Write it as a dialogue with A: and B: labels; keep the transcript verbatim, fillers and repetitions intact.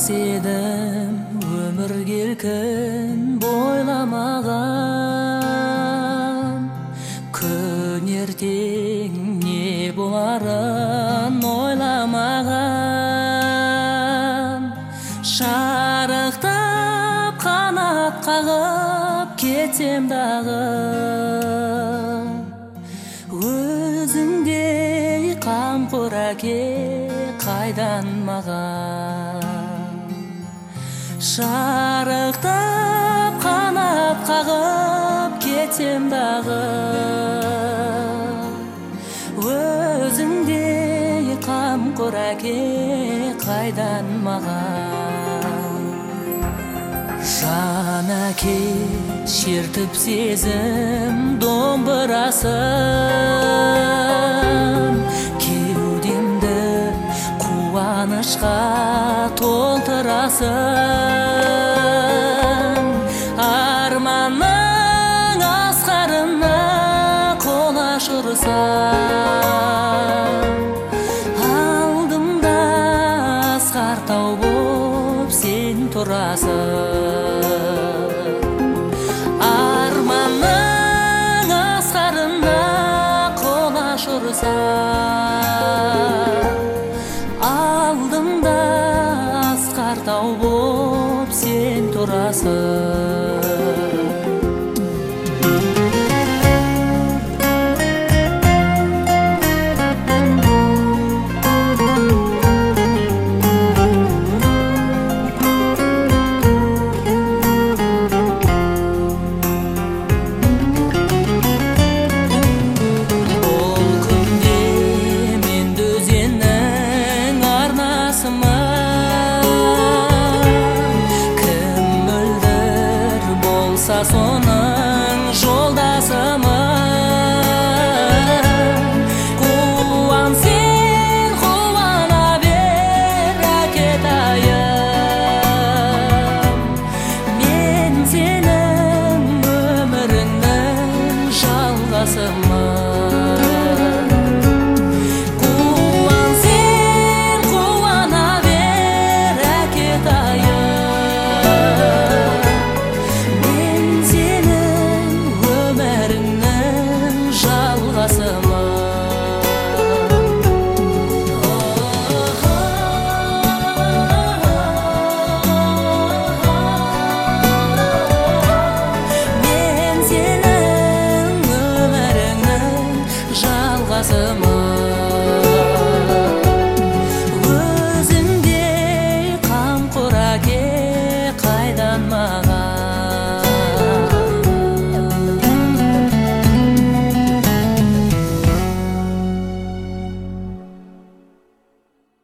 A: едім өмір келкін бойламаған, күн ертең не боларын ойламаған. Шарықтап қанат қағып кетсем дағы, өзіңдей қамқор әке қайдан маған. Шарықтап қанат қағып кетсем дағы, өзіңдей қамқор әке қайдан маған. Жан әке шертіп сезім домбырасын, кеудемді қуанышқа толтырасың. Арманның асқарына қол ашырсам, алдымда асқар тау боп сен тұрасың. Арманның асқарына қол ашырсам, алдымда асқар тау боп сен тұрасың. Соның жолдасымын, қуан сен қуана бер әкетайым. Мен сенің өміріңнің жалғасымын. Қуан сен қуана бер әкетайым. Мен сенің өміріңнің жалғасымын.